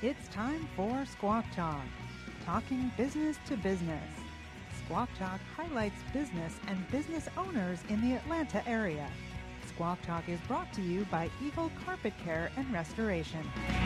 It's time for Squawk Talk, talking business to business. Squawk Talk highlights business and business owners in the Atlanta area. Squawk Talk is brought to you by Eagle Carpet Care and Restoration.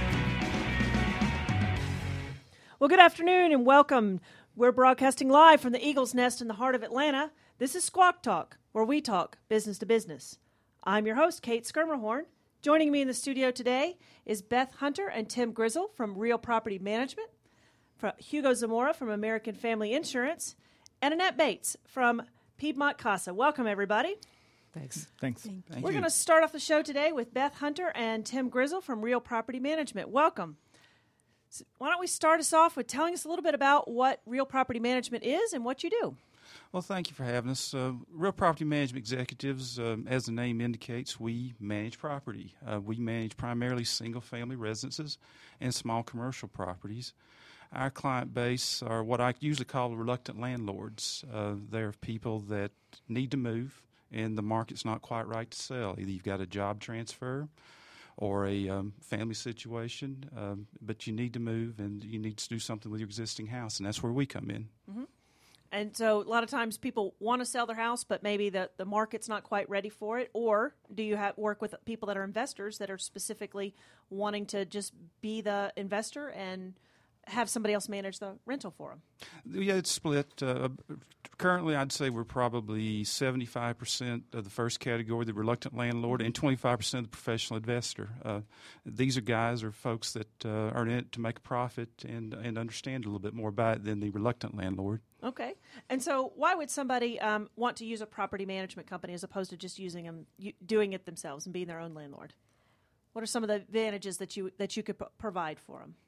Well, good afternoon and welcome. We're broadcasting live from the Eagle's Nest in the heart of Atlanta. This is Squawk Talk, where we talk business to business. I'm your host, Kate Skirmerhorn. Joining me in the studio today is Beth Hunter and Tim Grizzle from Real Property Management, Hugo Zamora from American Family Insurance, and Annette Bates from Piedmont Casa. Welcome, everybody. Thanks. We're going to start off the show today with Beth Hunter and Tim Grizzle from Real Property Management. Welcome. So why don't we start us off with telling us a little bit about what Real Property Management is and what you do? Well, thank you for having us. Real Property Management Executives, as the name indicates, we manage property. We manage primarily single-family residences and small commercial properties. Our client base are what I usually call reluctant landlords. They're people that need to move, and the market's not quite right to sell. Either you've got a job transfer or a family situation, but you need to move and you need to do something with your existing house, and that's where we come in. Mm-hmm. And so a lot of times people want to sell their house, but maybe the market's not quite ready for it. Or do you work with people that are investors that are specifically wanting to just be the investor and have somebody else manage the rental for them? Yeah, it's split. Currently, I'd say we're probably 75% of the first category, the reluctant landlord, and 25% of the professional investor. These are guys or folks that are in it to make a profit and understand a little bit more about it than the reluctant landlord. Okay. And so why would somebody want to use a property management company as opposed to just doing it themselves and being their own landlord? What are some of the advantages that you could provide for them?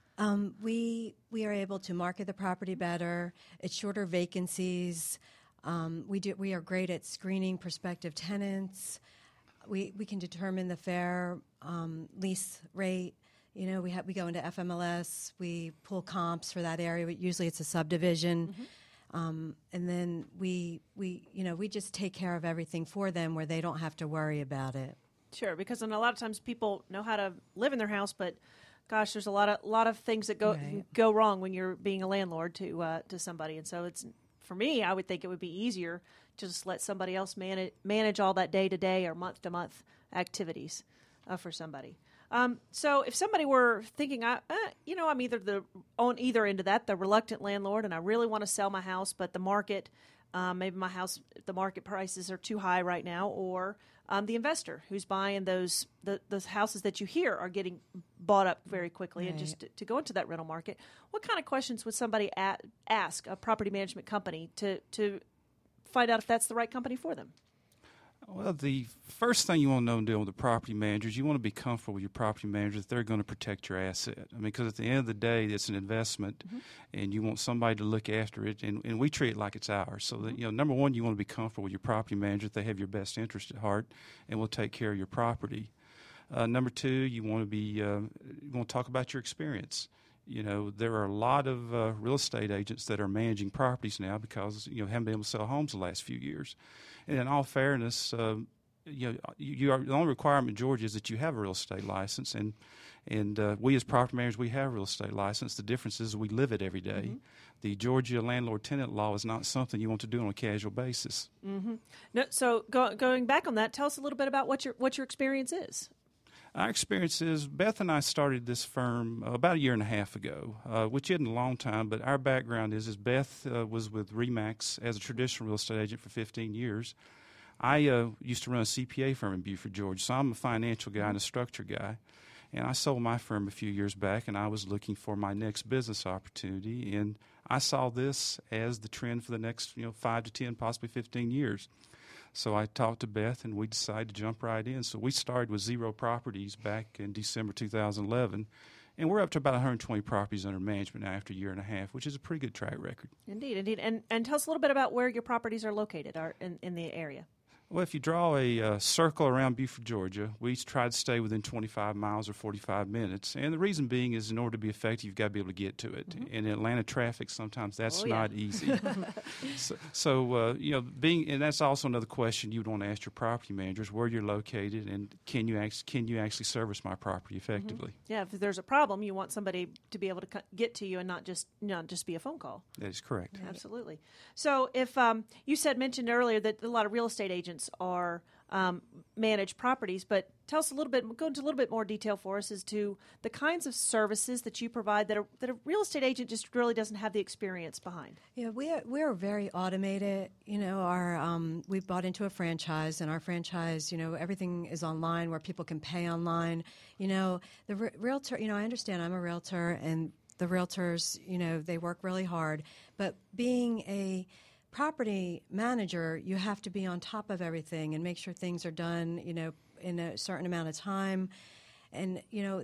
We are able to market the property better. It's shorter vacancies. We are great at screening prospective tenants. We can determine the fair lease rate. You know, we go into FMLS. We pull comps for that area. Usually, it's a subdivision, and then we just take care of everything for them where they don't have to worry about it. Sure, because a lot of times people know how to live in their house, but gosh, there's a lot of things that go wrong when you're being a landlord to somebody, and so it's for me. I would think it would be easier to just let somebody else manage all that day to day or month to month activities for somebody. So if somebody were thinking, I'm either on either end of that, the reluctant landlord, and I really want to sell my house, but the market, maybe the market prices are too high right now, or the investor who's buying those houses that you hear are getting bought up very quickly, right. And just to go into that rental market, what kind of questions would somebody ask a property management company to find out if that's the right company for them? Well, the first thing you want to know in dealing with the property managers, you want to be comfortable with your property manager that they're going to protect your asset. I mean, because at the end of the day, it's an investment, and you want somebody to look after it, and we treat it like it's ours. So, that, number one, you want to be comfortable with your property manager that they have your best interest at heart and will take care of your property. Number two, you want to talk about your experience. There are a lot of real estate agents that are managing properties now because haven't been able to sell homes the last few years. And in all fairness, the only requirement in Georgia is that you have a real estate license, and we as property managers, we have a real estate license. The difference is we live it every day. Mm-hmm. The Georgia landlord-tenant law is not something you want to do on a casual basis. Mm-hmm. No, so going back on that, tell us a little bit about what your experience is. Our experience is Beth and I started this firm about a year and a half ago, which isn't a long time, but our background is Beth was with RE/MAX as a traditional real estate agent for 15 years. I used to run a CPA firm in Beaufort, Georgia, so I'm a financial guy and a structure guy. And I sold my firm a few years back, and I was looking for my next business opportunity, and I saw this as the trend for the next 5 to 10, possibly 15 years. So I talked to Beth, and we decided to jump right in. So we started with 0 properties back in December 2011, and we're up to about 120 properties under management now after a year and a half, which is a pretty good track record. Indeed. And tell us a little bit about where your properties are located in the area. Well, if you draw a circle around Buford, Georgia, we try to stay within 25 miles or 45 minutes. And the reason being is in order to be effective, you've got to be able to get to it. Mm-hmm. In Atlanta traffic, sometimes that's not easy. And that's also another question you would want to ask your property managers, where you're located and can you actually service my property effectively? Mm-hmm. Yeah, if there's a problem, you want somebody to be able to get to you and not just be a phone call. That is correct. Right. Absolutely. So if you mentioned earlier that a lot of real estate agents are manage properties, but go into a little bit more detail for us as to the kinds of services that you provide that a real estate agent just really doesn't have the experience behind. Yeah, we are very automated. We've bought into a franchise, and our franchise, everything is online where people can pay online. The realtor, I understand I'm a realtor, and the realtors, they work really hard, but being a property manager, you have to be on top of everything and make sure things are done, in a certain amount of time. And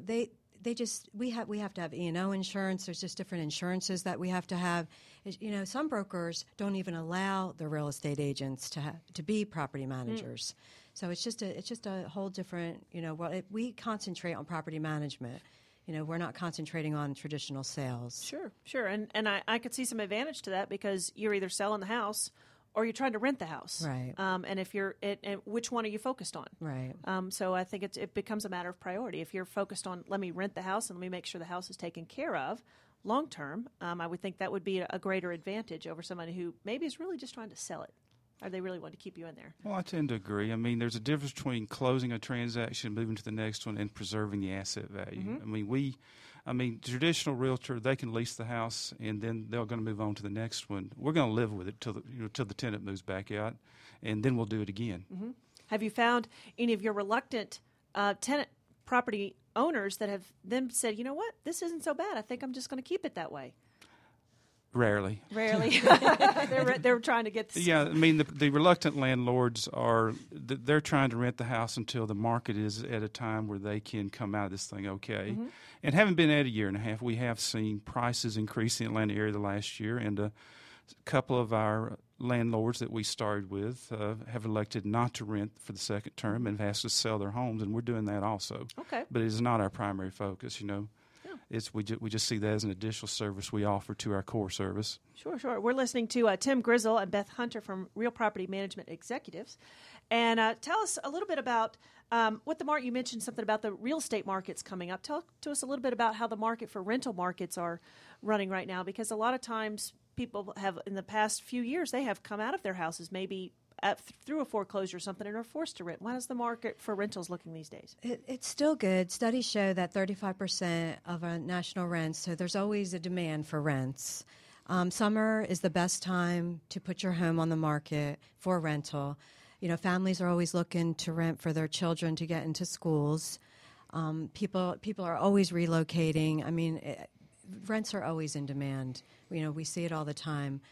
we have to have E&O insurance. There's just different insurances that we have to have. Some brokers don't even allow the real estate agents to be property managers. So it's just a whole different. We concentrate on property management. We're not concentrating on traditional sales. Sure. And I could see some advantage to that because you're either selling the house or you're trying to rent the house. Right. And if and which one are you focused on? Right. So I think it becomes a matter of priority. If you're focused on, let me rent the house and let me make sure the house is taken care of long term, I would think that would be a greater advantage over somebody who maybe is really just trying to sell it. Or they really want to keep you in there? Well, I tend to agree. I mean, there's a difference between closing a transaction, moving to the next one, and preserving the asset value. Mm-hmm. Traditional realtor, they can lease the house, and then they're going to move on to the next one. We're going to live with it till the tenant moves back out, and then we'll do it again. Mm-hmm. Have you found any of your reluctant tenant property owners that have then said, you know what, this isn't so bad. I think I'm just going to keep it that way? Rarely. They're trying to get. The reluctant landlords they're trying to rent the house until the market is at a time where they can come out of this thing okay. Mm-hmm. And having been at a year and a half, we have seen prices increase in the Atlanta area the last year, and a couple of our landlords that we started with have elected not to rent for the second term and have asked us to sell their homes, and we're doing that also. Okay. But it is not our primary focus, We just see that as an additional service we offer to our core service. Sure. We're listening to Tim Grizzle and Beth Hunter from Real Property Management Executives. And tell us a little bit about what the market, you mentioned something about the real estate markets coming up. Tell to us a little bit about how the market for rental markets are running right now, because a lot of times people have, in the past few years, they have come out of their houses maybe through a foreclosure or something and are forced to rent. How is the market for rentals looking these days? It's still good. Studies show that 35% of our national rents, so there's always a demand for rents. Summer is the best time to put your home on the market for rental. Families are always looking to rent for their children to get into schools. People are always relocating. Rents are always in demand. We see it all the time.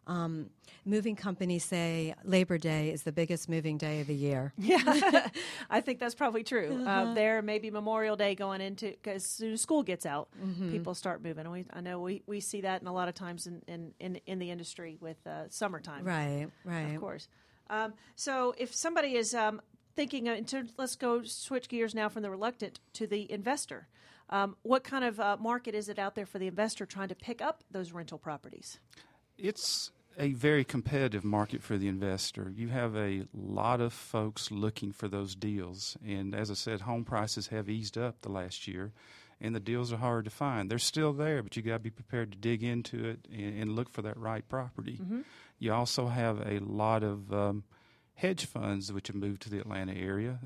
Moving companies say Labor Day is the biggest moving day of the year. Yeah, I think that's probably true. There may be Memorial Day going into, because as soon as school gets out, mm-hmm. people start moving. I know we see that in a lot of times in the industry with summertime. Right. Of course. So if somebody is thinking, let's go switch gears now from the reluctant to the investor. What kind of market is it out there for the investor trying to pick up those rental properties? It's a very competitive market for the investor. You have a lot of folks looking for those deals. And as I said, home prices have eased up the last year, and the deals are hard to find. They're still there, but you got to be prepared to dig into it and look for that right property. Mm-hmm. You also have a lot of hedge funds which have moved to the Atlanta area.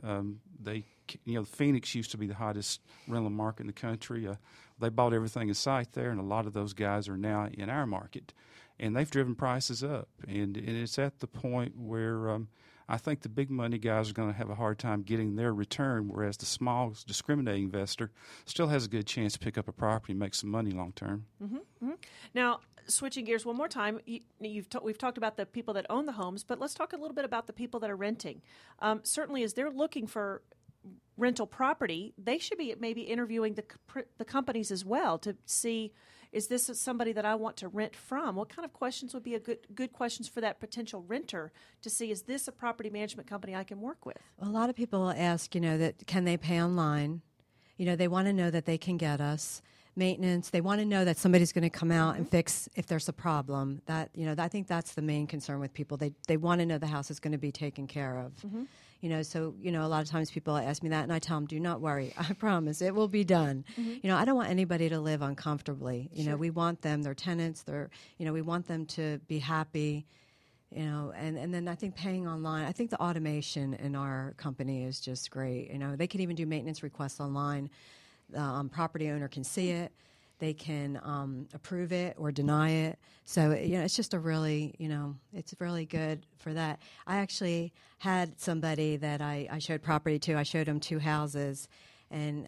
Phoenix used to be the hottest rental market in the country. They bought everything in sight there, and a lot of those guys are now in our market. And they've driven prices up. And it's at the point where I think the big money guys are going to have a hard time getting their return, whereas the small, discriminating investor still has a good chance to pick up a property and make some money long term. Mm-hmm. Mm-hmm. Now, switching gears one more time, we've talked about the people that own the homes, but let's talk a little bit about the people that are renting. Certainly, as they're looking for rental property, they should be maybe interviewing the companies as well to see, is this somebody that I want to rent from? What kind of questions would be a good questions for that potential renter to see, is this a property management company I can work with? A lot of people ask, that can they pay online? They want to know that they can get us. Maintenance, they want to know that somebody's going to come out and fix if there's a problem. That, I think that's the main concern with people. They want to know the house is going to be taken care of. So, a lot of times people ask me that, and I tell them, do not worry. I promise it will be done. I don't want anybody to live uncomfortably. Sure. We want them, they're tenants, we want them to be happy. And then I think paying online, I think the automation in our company is just great. They can even do maintenance requests online. The property owner can see it. They can approve it or deny it. So, it's just it's really good for that. I actually had somebody that I showed property to. I showed him 2 houses, and,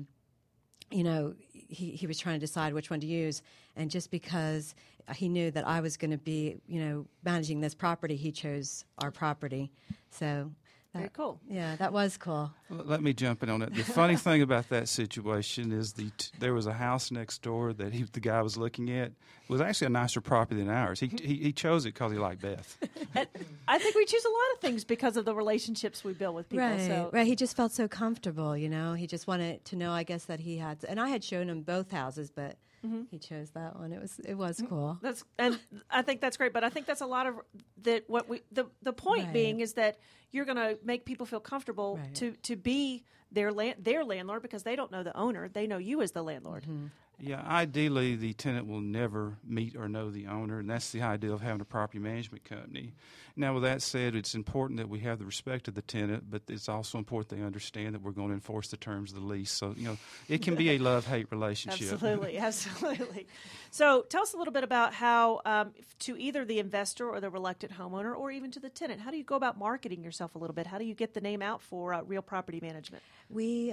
he was trying to decide which one to use. And just because he knew that I was going to be, managing this property, he chose our property. So... Very cool. Yeah, that was cool. Let me jump in on it. The funny thing about that situation is there was a house next door that the guy was looking at. It was actually a nicer property than ours. He chose it because he liked Beth. I think we choose a lot of things because of the relationships we build with people. Right. He just felt so comfortable, He just wanted to know, I guess, that he had. And I had shown him both houses, but he chose that one. It was cool. And I think that's great. But I think that's a lot of that. The point being is that you're going to make people feel comfortable to be their landlord, because they don't know the owner. They know you as the landlord. Yeah, ideally the tenant will never meet or know the owner, and that's the idea of having a property management company. Now, with that said, it's important that we have the respect of the tenant, but it's also important they understand that we're going to enforce the terms of the lease. So, it can be a love-hate relationship. Absolutely. So tell us a little bit about how, to either the investor or the reluctant homeowner, or even to the tenant, how do you go about marketing yourself a little bit? How do you get the name out for Real Property Management? We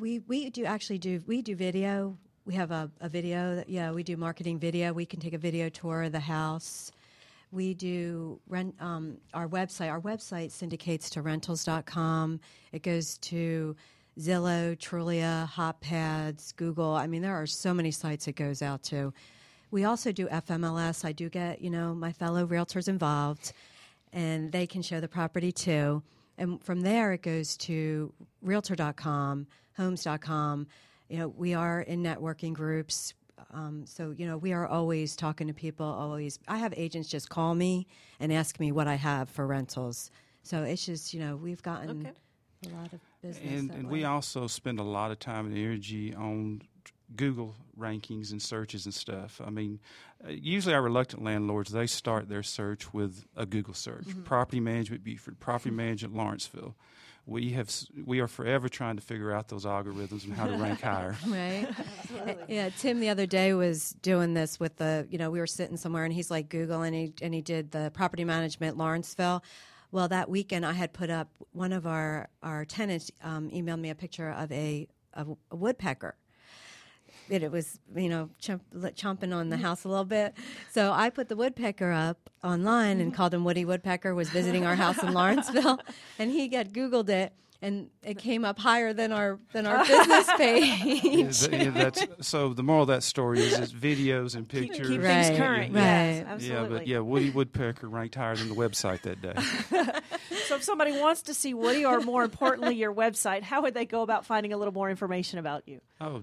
do video. We have a video we do marketing video. We can take a video tour of the house. We do our website. Our website syndicates to rentals.com. It goes to Zillow, Trulia, HotPads, Google. I mean, there are so many sites it goes out to. We also do FMLS. I do get, my fellow realtors involved, and they can show the property too. And from there, it goes to realtor.com, homes.com. We are in networking groups. So, we are always talking to people, always. I have agents just call me and ask me what I have for rentals. So it's just, we've gotten a lot of business. And we also spend a lot of time and energy on Google rankings and searches and stuff. I mean, usually our reluctant landlords, they start their search with a Google search. Property management Beaufort, property management Lawrenceville. We are forever trying to figure out those algorithms and how to rank higher. Right. Yeah, Tim the other day was doing this with we were sitting somewhere and he's like Google and he did the property management Lawrenceville. Well, that weekend I had put up, one of our tenants emailed me a picture of a woodpecker. It was, chomping on the house a little bit. So I put the woodpecker up online and called him Woody Woodpecker, was visiting our house in Lawrenceville. And he Googled it, and it came up higher than our business page. So the moral of that story is it's videos and pictures. Keep things current. Right. Yes, absolutely. Yeah, but Woody Woodpecker ranked higher than the website that day. So if somebody wants to see Woody, or more importantly, your website, how would they go about finding a little more information about you? Oh,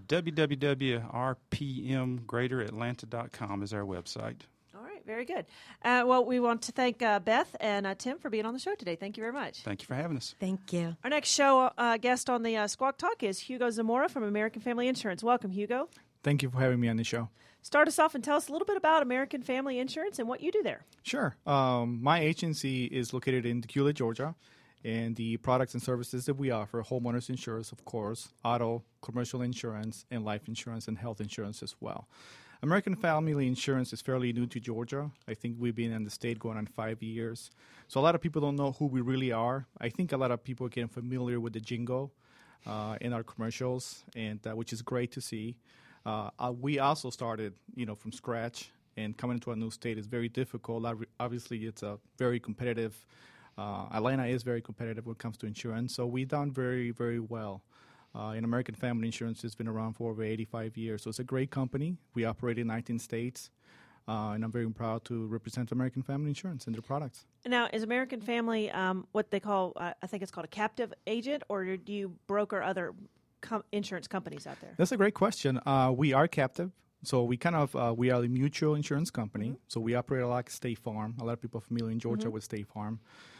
www.rpmgreateratlanta.com is our website. All right, very good. Well, we want to thank Beth and Tim for being on the show today. Thank you very much. Thank you for having us. Thank you. Our next show guest on the Squawk Talk is Hugo Zamora from American Family Insurance. Welcome, Hugo. Thank you for having me on the show. Start us off and tell us a little bit about American Family Insurance and what you do there. Sure. My agency is located in Dacula, Georgia, and the products and services that we offer, homeowners insurance, of course, auto, commercial insurance, and life insurance and health insurance as well. American Family Insurance is fairly new to Georgia. I think we've been in the state going on 5 years. So a lot of people don't know who we really are. I think a lot of people are getting familiar with the jingle in our commercials, and which is great to see. We also started, from scratch, and coming into a new state is very difficult. Obviously, it's a very competitive Atlanta is very competitive when it comes to insurance, so we've done very, very well. In American Family Insurance, has been around for over 85 years, so it's a great company. We operate in 19 states, and I'm very proud to represent American Family Insurance and their products. Now, is American Family what they call, I think it's called a captive agent, or do you broker other insurance companies out there? That's a great question. We are captive. So we we are a mutual insurance company. Mm-hmm. So we operate like State Farm. A lot of people are familiar in Georgia with State Farm.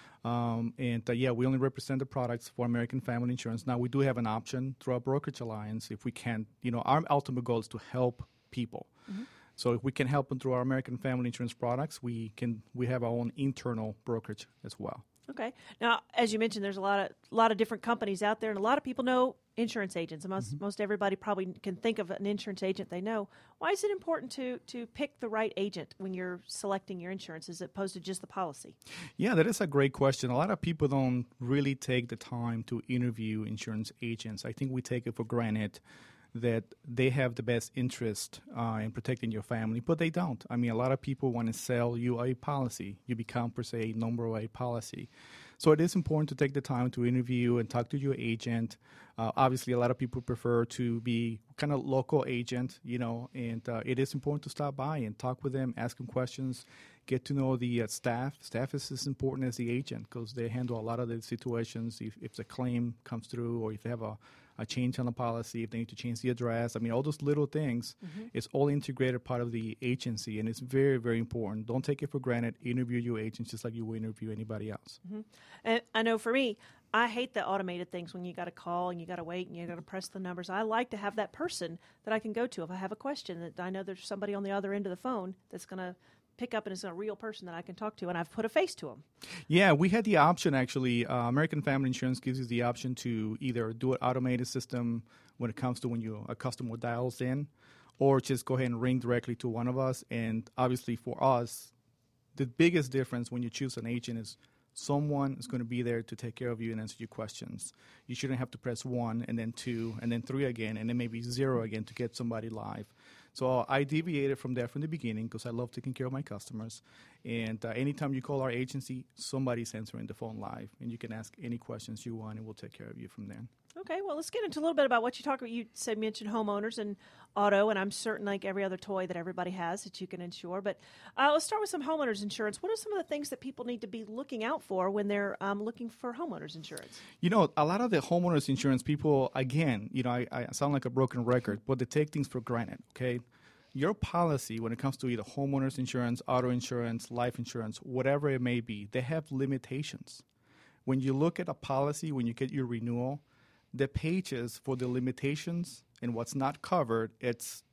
We only represent the products for American Family Insurance. Now, we do have an option through our brokerage alliance if we can. Our ultimate goal is to help people. Mm-hmm. So if we can help them through our American Family Insurance products, we have our own internal brokerage as well. Okay. Now, as you mentioned, there's a lot of different companies out there, and a lot of people know insurance agents. Most everybody probably can think of an insurance agent they know. Why is it important to pick the right agent when you're selecting your insurance as opposed to just the policy? Yeah, that is a great question. A lot of people don't really take the time to interview insurance agents. I think we take it for granted that they have the best interest in protecting your family, but they don't. I mean, a lot of people want to sell you a policy. You become, per se, a number a policy. So it is important to take the time to interview and talk to your agent. Obviously, a lot of people prefer to be kind of local agent, and it is important to stop by and talk with them, ask them questions, get to know the staff. Staff is as important as the agent because they handle a lot of the situations. If the claim comes through or if they have a change on the policy, if they need to change the address. I mean, all those little things, it's all integrated part of the agency, and it's very, very important. Don't take it for granted. Interview your agent just like you would interview anybody else. Mm-hmm. And I know for me, I hate the automated things when you got to call and you got to wait and you got to press the numbers. I like to have that person that I can go to if I have a question, that I know there's somebody on the other end of the phone that's going to pick up and it's a real person that I can talk to, and I've put a face to them. Yeah, we had the option, actually. American Family Insurance gives you the option to either do an automated system when it comes to when a customer dials in, or just go ahead and ring directly to one of us. And obviously for us, the biggest difference when you choose an agent is someone is going to be there to take care of you and answer your questions. You shouldn't have to press 1 and then 2 and then 3 again and then maybe 0 again to get somebody live. So I deviated from that from the beginning because I love taking care of my customers. And anytime you call our agency, somebody's answering the phone live, and you can ask any questions you want, and we'll take care of you from there. Okay, well, let's get into a little bit about what you talk about. You mentioned homeowners and auto, and I'm certain like every other toy that everybody has that you can insure. But let's start with some homeowners insurance. What are some of the things that people need to be looking out for when they're looking for homeowners insurance? A lot of the homeowners insurance people, again, I sound like a broken record, but they take things for granted, okay? Your policy, when it comes to either homeowners insurance, auto insurance, life insurance, whatever it may be, they have limitations. When you look at a policy, when you get your renewal, the pages for the limitations and what's not covered, it's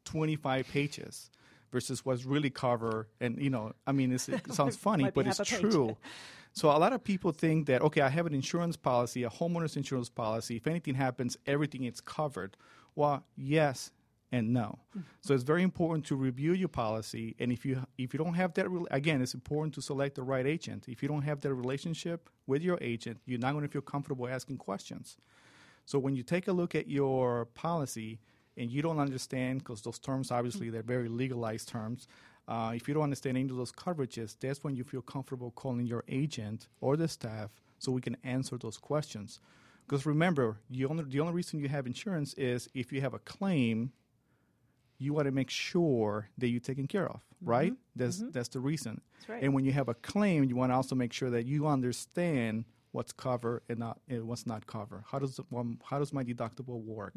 25 pages versus what's really covered. And, it sounds funny, but it's true. So a lot of people think that, okay, I have an insurance policy, a homeowner's insurance policy. If anything happens, everything is covered. Well, yes and no. So it's very important to review your policy. And if you don't have that, again, it's important to select the right agent. If you don't have that relationship with your agent, you're not going to feel comfortable asking questions. So when you take a look at your policy and you don't understand, because those terms, obviously, they're very legalized terms, if you don't understand any of those coverages, that's when you feel comfortable calling your agent or the staff so we can answer those questions. Because remember, the only reason you have insurance is if you have a claim, you want to make sure that you're taken care of, right? That's the reason. That's right. And when you have a claim, you want to also make sure that you understand what's covered and what's not covered. How does my deductible work?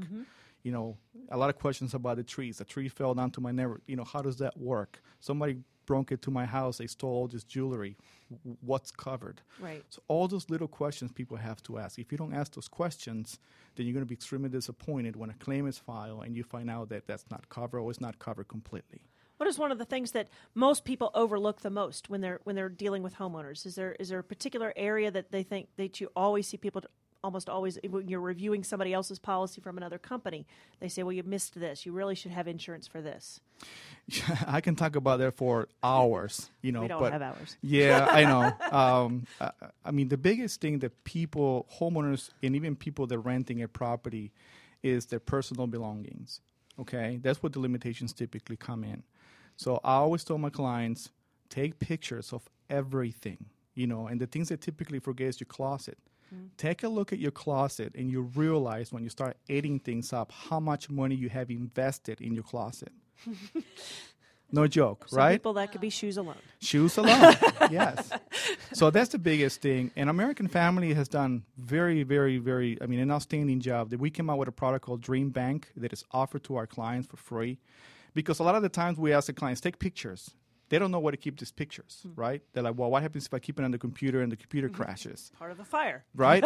A lot of questions about the trees. A tree fell down to my neighbor. How does that work? Somebody broke into my house. They stole all this jewelry. What's covered? Right. So all those little questions people have to ask. If you don't ask those questions, then you're going to be extremely disappointed when a claim is filed and you find out that that's not covered or it's not covered completely. What is one of the things that most people overlook the most when they're dealing with homeowners? Is there a particular area that they think that you always see people almost always when you're reviewing somebody else's policy from another company, they say, well, you missed this. You really should have insurance for this. I can talk about that for hours. We don't have hours. Yeah, I know. The biggest thing that people, homeowners, and even people that are renting a property is their personal belongings. Okay? That's what the limitations typically come in. So I always tell my clients, take pictures of everything. and the things they typically forget is your closet. Take a look at your closet, and you realize when you start adding things up how much money you have invested in your closet. No joke, Some right? people, that could be shoes alone. Shoes alone, yes. So that's the biggest thing. And American Family has done very, very, very, an outstanding job. That we came out with a product called Dream Bank that is offered to our clients for free. Because a lot of the times we ask the clients, take pictures. They don't know where to keep these pictures, right? They're like, well, what happens if I keep it on the computer and the computer crashes? Part of the fire. Right?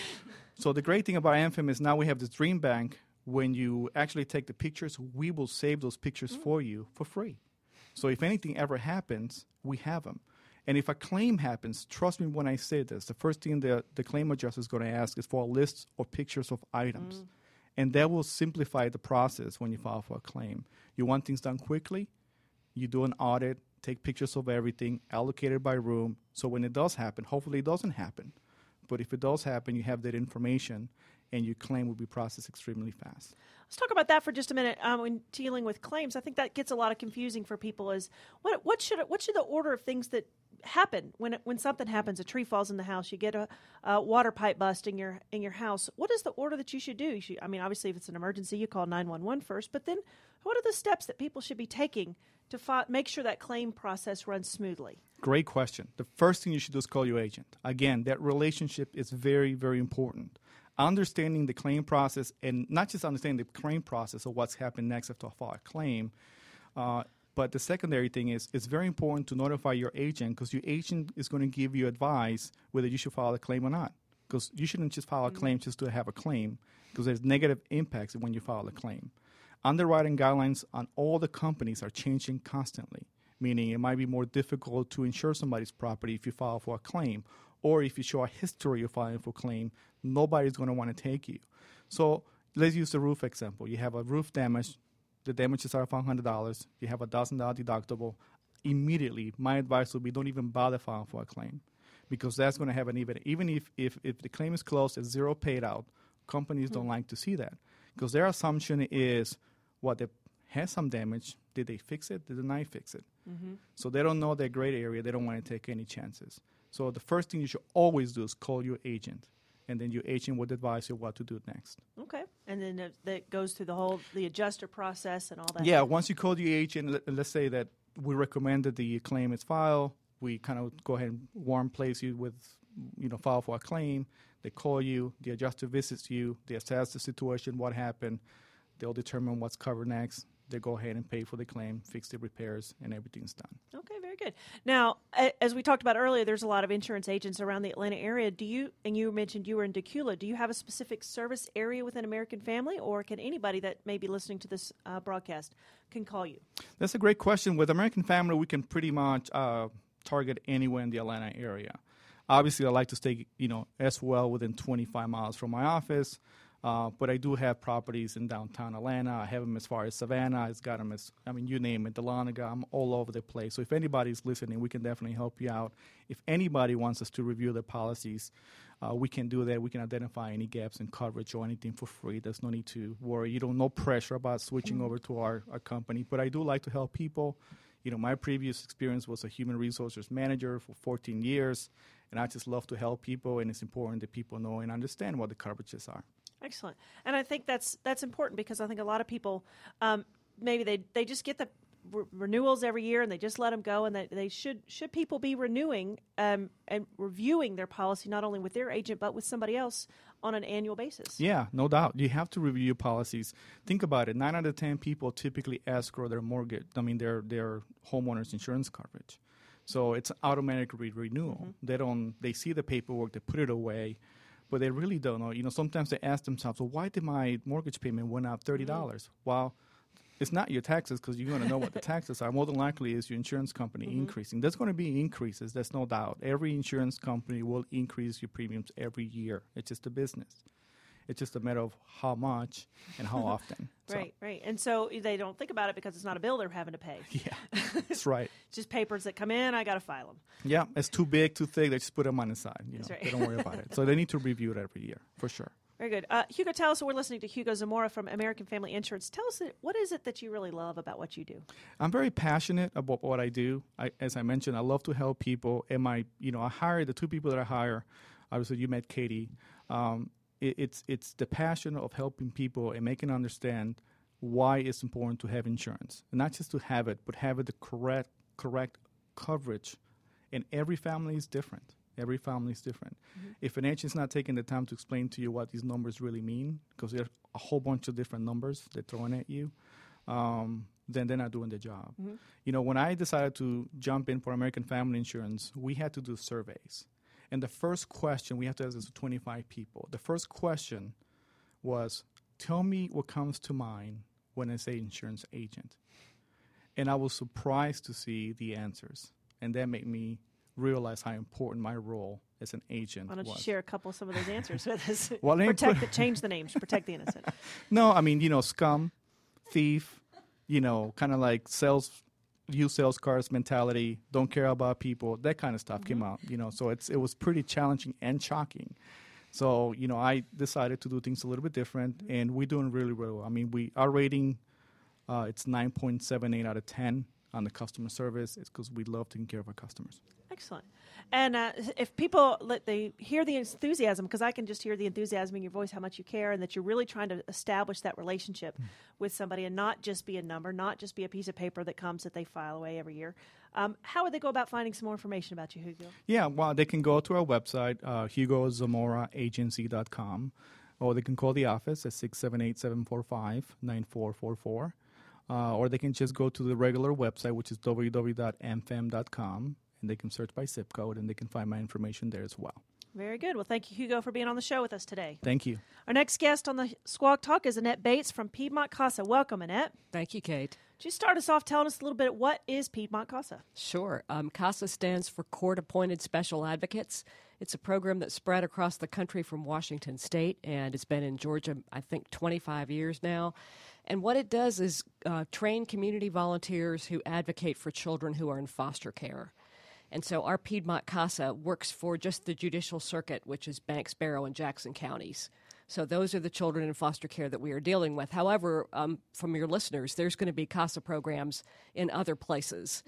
So the great thing about Anthem is now we have this Dream Bank. When you actually take the pictures, we will save those pictures for you for free. So if anything ever happens, we have them. And if a claim happens, trust me when I say this, the first thing the claim adjuster is going to ask is for a list or pictures of items. And that will simplify the process when you file for a claim. You want things done quickly, you do an audit, take pictures of everything, allocate it by room, so when it does happen, hopefully it doesn't happen. But if it does happen, you have that information, and your claim will be processed extremely fast. Let's talk about that for just a minute. When dealing with claims, I think that gets a lot of confusing for people. Is what should the order of things that happen when something happens? A tree falls in the house, you get a water pipe bust in your house. What is the order that you should do? Obviously, if it's an emergency, you call 911 first. But then, what are the steps that people should be taking to make sure that claim process runs smoothly? Great question. The first thing you should do is call your agent. Again, that relationship is very, very important. Understanding the claim process, and not just understanding the claim process of what's happened next after I file a claim, but the secondary thing is it's very important to notify your agent, because your agent is going to give you advice whether you should file a claim or not. Because you shouldn't just file a claim just to have a claim, because there's negative impacts when you file a claim. Underwriting guidelines on all the companies are changing constantly, meaning it might be more difficult to insure somebody's property if you file for a claim, or if you show a history of filing for a claim, nobody's going to want to take you. So let's use the roof example. You have a roof damage. The damages are $500. You have a $1,000 deductible. Immediately, my advice would be don't even bother filing for a claim, because that's going to have even if the claim is closed at zero paid out, companies don't like to see that, because their assumption is, they had some damage. Did they fix it? Did they not fix it? So they don't know their gray area. They don't want to take any chances. So the first thing you should always do is call your agent, and then your agent would advise you what to do next. Okay. And then that goes through the adjuster process and all that. Yeah, once you call your agent, let's say that we recommend that the claim is filed. We kind of go ahead and warm place you with, file for a claim. They call you. The adjuster visits you. They assess the situation, what happened. They'll determine what's covered next. They go ahead and pay for the claim, fix the repairs, and everything's done. Okay, very good. Now, as we talked about earlier, there's a lot of insurance agents around the Atlanta area. And you mentioned you were in Dacula. Do you have a specific service area within American Family, or can anybody that may be listening to this broadcast can call you? That's a great question. With American Family, we can pretty much target anywhere in the Atlanta area. Obviously, I like to stay, as well within 25 miles from my office. But I do have properties in downtown Atlanta. I have them as far as Savannah. I've got them you name it, Dahlonega. I'm all over the place. So if anybody's listening, we can definitely help you out. If anybody wants us to review their policies, we can do that. We can identify any gaps in coverage or anything for free. There's no need to worry. No pressure about switching over to our company. But I do like to help people. My previous experience was a human resources manager for 14 years, and I just love to help people, and it's important that people know and understand what the coverages are. Excellent. And I think that's important, because I think a lot of people, maybe they just get the renewals every year and they just let them go, and they should people be renewing and reviewing their policy, not only with their agent but with somebody else on an annual basis. Yeah, no doubt. You have to review your policies. Think about it. 9 out of 10 people typically escrow their mortgage, their homeowner's insurance coverage. So it's automatic renewal. They see the paperwork, they put it away, but they really don't know. Sometimes they ask themselves, well, why did my mortgage payment went up $30? Well, it's not your taxes, because you're going to know what the taxes are. More than likely is your insurance company increasing. There's going to be increases. There's no doubt. Every insurance company will increase your premiums every year. It's just a business. It's just a matter of how much and how often. Right. And so they don't think about it because it's not a bill they're having to pay. Yeah, that's right. Just papers that come in, I got to file them. Yeah, it's too big, too thick. They just put them on the side. That's right. They don't worry about it. So they need to review it every year, for sure. Very good. Hugo, tell us, we're listening to Hugo Zamora from American Family Insurance. Tell us, what is it that you really love about what you do? I'm very passionate about what I do. As I mentioned, I love to help people. And I hire the two people that I hire. Obviously, you met Katie. It's the passion of helping people and making them understand why it's important to have insurance. And not just to have it, but have it the correct coverage. And every family is different. Every family is different. Mm-hmm. If an agent's not taking the time to explain to you what these numbers really mean, because there's a whole bunch of different numbers they're throwing at you, then they're not doing their job. Mm-hmm. When I decided to jump in for American Family Insurance, we had to do surveys. And the first question we had to ask is 25 people. The first question was, tell me what comes to mind when I say insurance agent. And I was surprised to see the answers. And that made me realize how important my role as an agent was. Why don't you share some of those answers with us? Well, change the names, protect the innocent. No, I mean, scum, thief, kind of like sales cars mentality, don't care about people, that kind of stuff came out, so it was pretty challenging and shocking. So, I decided to do things a little bit different, and we're doing really, really well. I mean, our rating, it's 9.78 out of 10 on the customer service. It's because we love taking care of our customers. Excellent. And if people, they hear the enthusiasm, because I can just hear the enthusiasm in your voice, how much you care, and that you're really trying to establish that relationship with somebody and not just be a number, not just be a piece of paper that comes that they file away every year. How would they go about finding some more information about you, Hugo? Yeah, well, they can go to our website, HugoZamoraAgency.com, or they can call the office at 678-745-9444. Or they can just go to the regular website, which is www.amfam.com, and they can search by zip code, and they can find my information there as well. Very good. Well, thank you, Hugo, for being on the show with us today. Thank you. Our next guest on the Squawk Talk is Annette Bates from Piedmont Casa. Welcome, Annette. Thank you, Kate. Could you start us off telling us a little bit, what is Piedmont Casa? Sure. CASA stands for Court-Appointed Special Advocates. It's a program that's spread across the country from Washington State, and it's been in Georgia, I think, 25 years now. And what it does is train community volunteers who advocate for children who are in foster care. And so our Piedmont Casa works for just the judicial circuit, which is Banks, Barrow, and Jackson counties. So those are the children in foster care that we are dealing with. However, from your listeners, there's going to be CASA programs in other places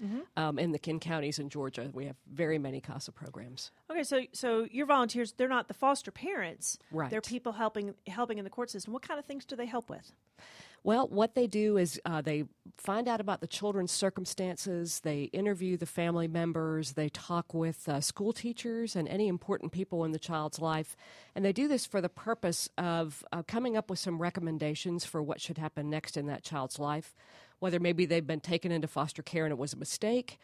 in counties in Georgia. We have very many CASA programs. Okay, so your volunteers, they're not the foster parents. Right. They're people helping in the court system. What kind of things do they help with? Well, what they do is they find out about the children's circumstances, they interview the family members, they talk with school teachers and any important people in the child's life, and they do this for the purpose of coming up with some recommendations for what should happen next in that child's life, whether maybe they've been taken into foster care and it was a mistake,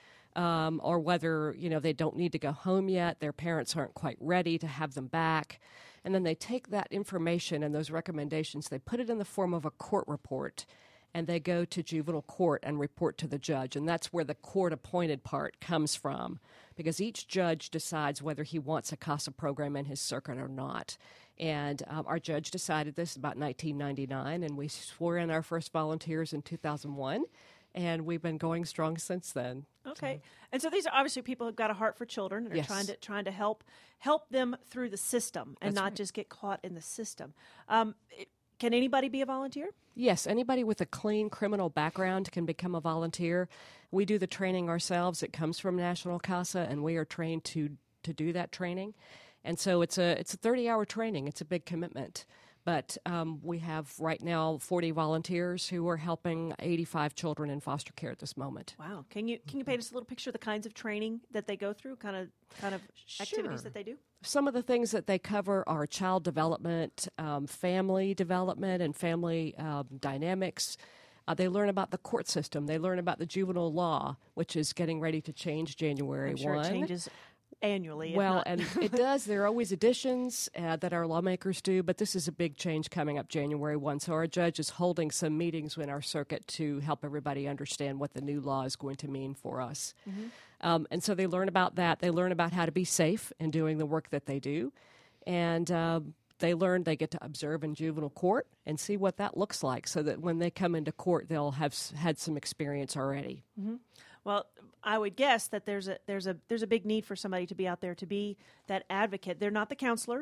or whether they don't need to go home yet, their parents aren't quite ready to have them back. And then they take that information and those recommendations, they put it in the form of a court report, and they go to juvenile court and report to the judge. And that's where the court-appointed part comes from, because each judge decides whether he wants a CASA program in his circuit or not. And our judge decided this about 1999, and we swore in our first volunteers in 2001. And we've been going strong since then. Okay, and so these are obviously people who've got a heart for children and are trying to help them through the system and not just get caught in the system. Can anybody be a volunteer? Yes, anybody with a clean criminal background can become a volunteer. We do the training ourselves. It comes from National CASA, and we are trained to do that training. And so it's a 30-hour training. It's a big commitment. But we have right now 40 volunteers who are helping 85 children in foster care at this moment. Wow. Can you paint us a little picture of the kinds of training that they go through, kind of activities that they do? Some of the things that they cover are child development, family development, and family dynamics. They learn about the court system. They learn about the juvenile law, which is getting ready to change January 1. I'm sure it changes annually. Well, and it does. There are always additions that our lawmakers do, but this is a big change coming up January 1. So our judge is holding some meetings in our circuit to help everybody understand what the new law is going to mean for us. Mm-hmm. And so they learn about that. They learn about how to be safe in doing the work that they do. And they get to observe in juvenile court and see what that looks like, so that when they come into court, they'll have had some experience already. Mm-hmm. Well, I would guess that there's a big need for somebody to be out there to be that advocate. They're not the counselors.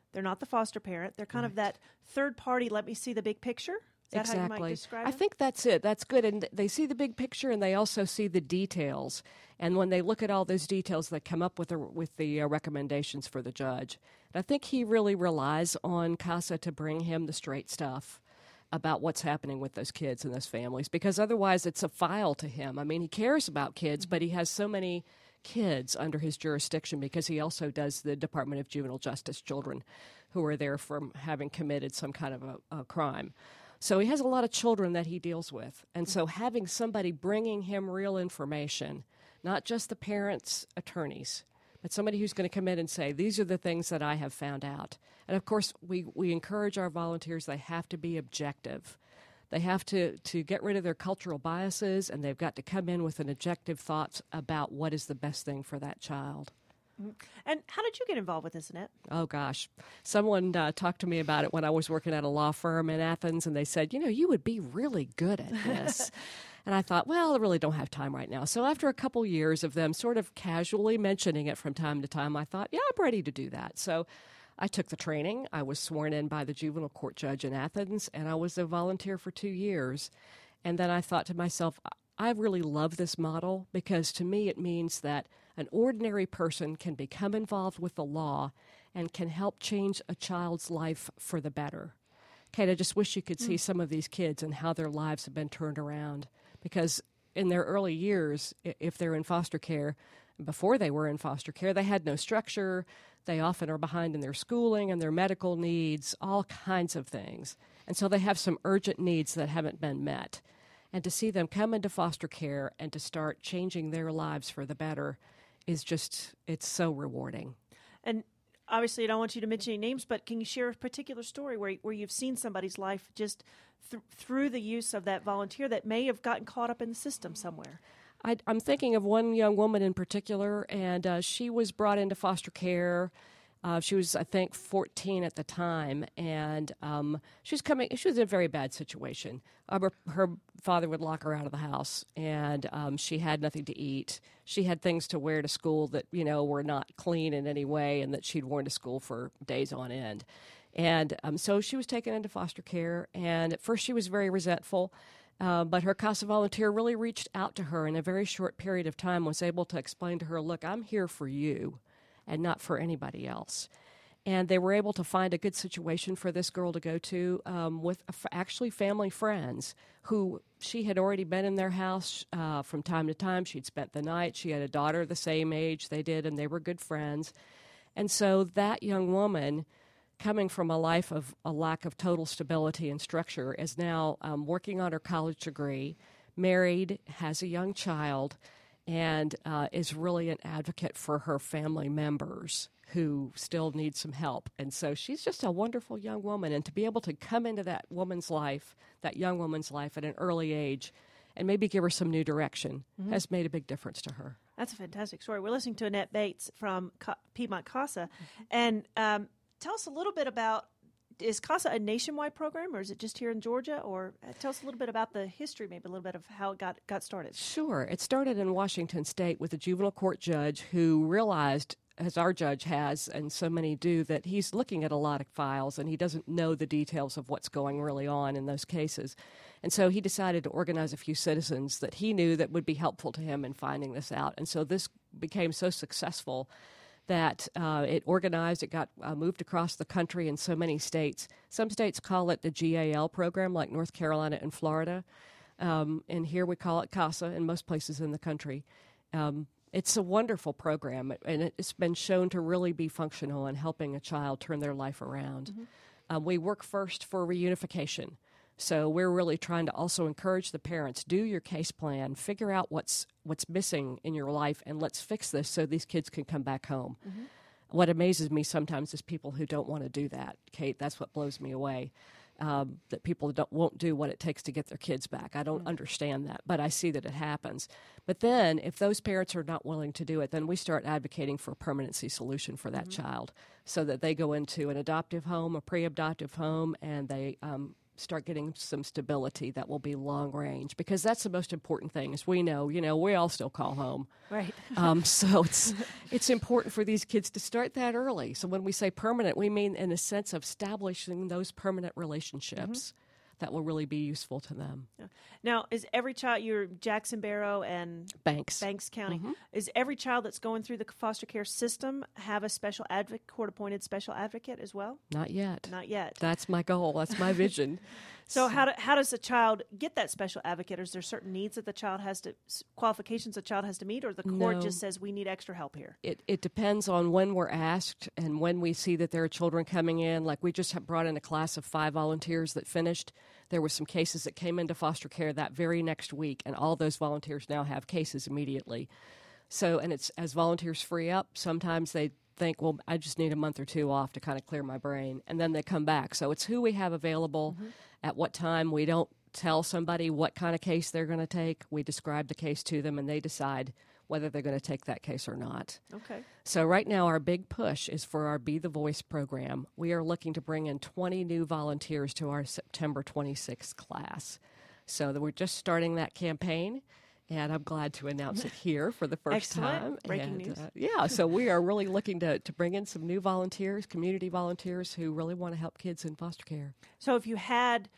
They're not the foster parent. They're kind of that third party, let me see the big picture. Is that how you might describe it? I think that's it. That's good. And they see the big picture, and they also see the details. And when they look at all those details, they come up with the recommendations for the judge. And I think he really relies on CASA to bring him the straight stuff about what's happening with those kids and those families, because otherwise it's a file to him. I mean, he cares about kids, but he has so many kids under his jurisdiction because he also does the Department of Juvenile Justice children who are there from having committed some kind of a crime. So he has a lot of children that he deals with. And so having somebody bringing him real information, not just the parents' attorneys, but somebody who's going to come in and say, these are the things that I have found out. And, of course, we encourage our volunteers, they have to be objective. They have to get rid of their cultural biases, and they've got to come in with an objective thoughts about what is the best thing for that child. And how did you get involved with this, Annette? Oh, gosh. Someone talked to me about it when I was working at a law firm in Athens, and they said, you would be really good at this. And I thought, well, I really don't have time right now. So after a couple years of them sort of casually mentioning it from time to time, I thought, yeah, I'm ready to do that. So I took the training. I was sworn in by the juvenile court judge in Athens, and I was a volunteer for 2 years. And then I thought to myself, I really love this model because to me it means that an ordinary person can become involved with the law and can help change a child's life for the better. Kate, I just wish you could see some of these kids and how their lives have been turned around. Because in their early years, if they're in foster care, before they were in foster care, they had no structure. They often are behind in their schooling and their medical needs, all kinds of things. And so they have some urgent needs that haven't been met. And to see them come into foster care and to start changing their lives for the better is just, it's so rewarding. And obviously, I don't want you to mention any names, but can you share a particular story where you've seen somebody's life just through the use of that volunteer that may have gotten caught up in the system somewhere? I'm thinking of one young woman in particular, and she was brought into foster care. She was, I think, 14 at the time, and she was in a very bad situation. Her father would lock her out of the house, and she had nothing to eat. She had things to wear to school that, were not clean in any way and that she'd worn to school for days on end. And so she was taken into foster care, and at first she was very resentful, but her CASA volunteer really reached out to her in a very short period of time, was able to explain to her, look, I'm here for you and not for anybody else. And they were able to find a good situation for this girl to go to with actually family friends who she had already been in their house from time to time. She'd spent the night. She had a daughter the same age they did, and they were good friends. And so that young woman, coming from a life of a lack of total stability and structure, is now working on her college degree, married, has a young child, and is really an advocate for her family members who still need some help. And so she's just a wonderful young woman. And to be able to come into that young woman's life at an early age and maybe give her some new direction has made a big difference to her. That's a fantastic story. We're listening to Annette Bates from Piedmont CASA. And tell us a little bit about, is CASA a nationwide program, or is it just here in Georgia? Or tell us a little bit about the history, maybe a little bit of how it got started. Sure. It started in Washington State with a juvenile court judge who realized, as our judge has, and so many do, that he's looking at a lot of files and he doesn't know the details of what's going really on in those cases. And so he decided to organize a few citizens that he knew that would be helpful to him in finding this out. And so this became so successful that it organized, it got moved across the country in so many states. Some states call it the GAL program, like North Carolina and Florida. And here we call it CASA in most places in the country. It's a wonderful program, and it's been shown to really be functional in helping a child turn their life around. We work first for reunification. So we're really trying to also encourage the parents, do your case plan, figure out what's missing in your life, and let's fix this so these kids can come back home. What amazes me sometimes is people who don't want to do that, Kate. That's what blows me away, that people won't do what it takes to get their kids back. I don't understand that, but I see that it happens. But then if those parents are not willing to do it, then we start advocating for a permanency solution for that child so that they go into an adoptive home, a pre-adoptive home, and they start getting some stability that will be long range, because that's the most important thing. As we know, we all still call home. Right. So it's important for these kids to start that early. So when we say permanent, we mean in a sense of establishing those permanent relationships that will really be useful to them. Yeah. Now, is every child, you're Jackson Barrow and Banks County, is every child that's going through the foster care system have a special advocate, court-appointed special advocate as well? Not yet. Not yet. That's my goal. That's my vision. So how does a child get that special advocate? Is there certain needs that the child has to, qualifications the child has to meet, or the court just says we need extra help here? It depends on when we're asked and when we see that there are children coming in. Like we just brought in a class of 5 volunteers that finished. There were some cases that came into foster care that very next week, and all those volunteers now have cases immediately. So, and it's as volunteers free up, sometimes they think, well, I just need a month or 2 off to kind of clear my brain, and then they come back. So it's who we have available at what time. We don't tell somebody what kind of case they're going to take. We describe the case to them, and they decide whether they're going to take that case or not. Okay. So right now our big push is for our Be the Voice program. We are looking to bring in 20 new volunteers to our September 26th class. So we're just starting that campaign, and I'm glad to announce it here for the first time. Breaking news. So we are really looking to bring in some new volunteers, community volunteers who really want to help kids in foster care. So if you had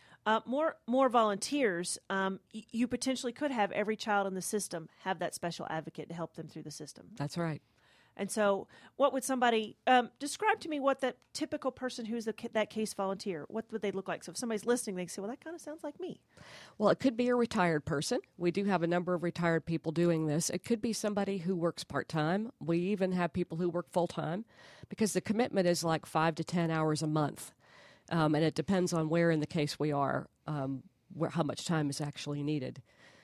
more volunteers, you potentially could have every child in the system have that special advocate to help them through the system. That's right. And so what would somebody describe to me what that typical person who's that case volunteer, what would they look like? So if somebody's listening, they say, well, that kind of sounds like me. Well, it could be a retired person. We do have a number of retired people doing this. It could be somebody who works part-time. We even have people who work full-time, because the commitment is like 5 to 10 hours a month. And it depends on where in the case we are, how much time is actually needed.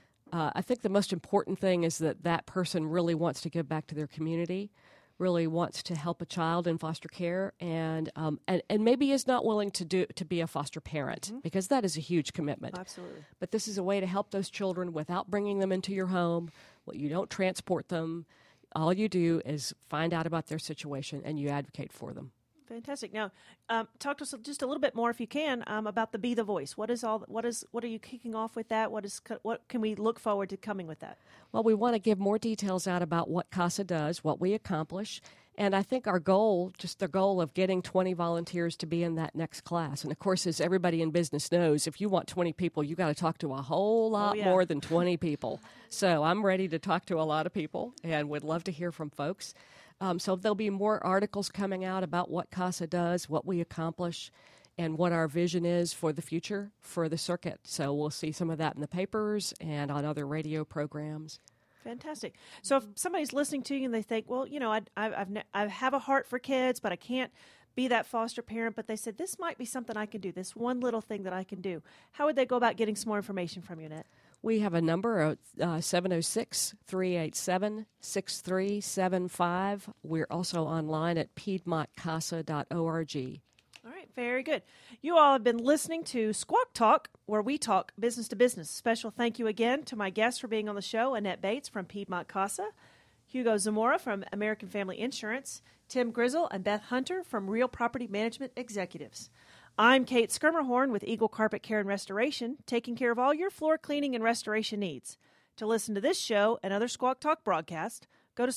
I think the most important thing is that person really wants to give back to their community, really wants to help a child in foster care, and maybe is not willing to be a foster parent, because that is a huge commitment. Absolutely. But this is a way to help those children without bringing them into your home. Well, you don't transport them. All you do is find out about their situation and you advocate for them. Fantastic. Now, talk to us just a little bit more, if you can, about the Be the Voice. What are you kicking off with that? What can we look forward to coming with that? Well, we want to give more details out about what CASA does, what we accomplish, and I think our goal, just the goal of getting 20 volunteers to be in that next class. And of course, as everybody in business knows, if you want 20 people, you got to talk to a whole lot more than 20 people. So I'm ready to talk to a lot of people and would love to hear from folks. So there'll be more articles coming out about what CASA does, what we accomplish, and what our vision is for the future for the circuit. So we'll see some of that in the papers and on other radio programs. Fantastic. So if somebody's listening to you and they think, well, I have a heart for kids, but I can't be that foster parent, but they said, this might be something I can do, this one little thing that I can do. How would they go about getting some more information from you, Annette? We have a number of 706-387-6375. We're also online at piedmontcasa.org. All right, very good. You all have been listening to Squawk Talk, where we talk business to business. Special thank you again to my guests for being on the show, Annette Bates from Piedmont Casa, Hugo Zamora from American Family Insurance, Tim Grizzle and Beth Hunter from Real Property Management Executives. I'm Kate Skirmerhorn with Eagle Carpet Care and Restoration, taking care of all your floor cleaning and restoration needs. To listen to this show and other Squawk Talk broadcasts, go to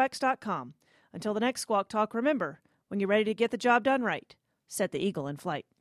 squawktalk.businessradiox.com. Until the next Squawk Talk, remember, when you're ready to get the job done right, set the Eagle in flight.